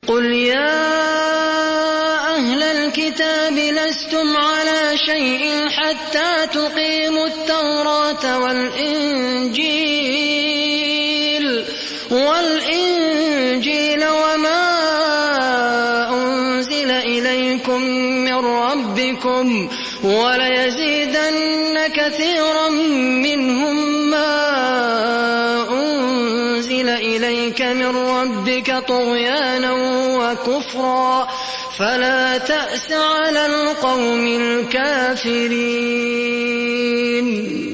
قل يا أهل الكتاب لستم على شيء حتى تقيموا التوراة والإنجيل وما أنزل إليكم من ربكم وليزيدن كثيرا منهم ما أنزل إليك من ربك طغيانا وكفرا فلا تأس على القوم الكافرين.